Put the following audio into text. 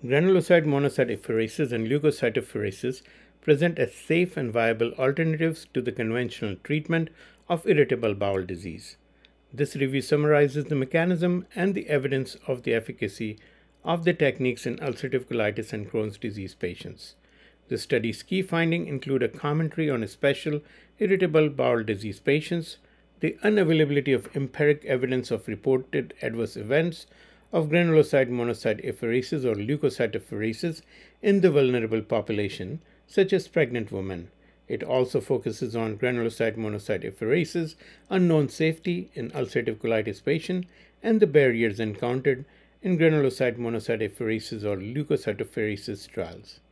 Granulocyte monocytopherases and leukocytopherases present as safe and viable alternatives to the conventional treatment of irritable bowel disease. This review summarizes the mechanism and the evidence of the efficacy of the techniques in ulcerative colitis and Crohn's disease patients. The study's key findings include a commentary on special irritable bowel disease patients, the unavailability of empiric evidence of reported adverse events of granulocyte monocyte apheresis or leukocytopherases in the vulnerable population, such as pregnant women. It also focuses on granulocyte monocyte apheresis, unknown safety in ulcerative colitis patients, and the barriers encountered in granulocyte monocyte apheresis or leukocytopheresis trials.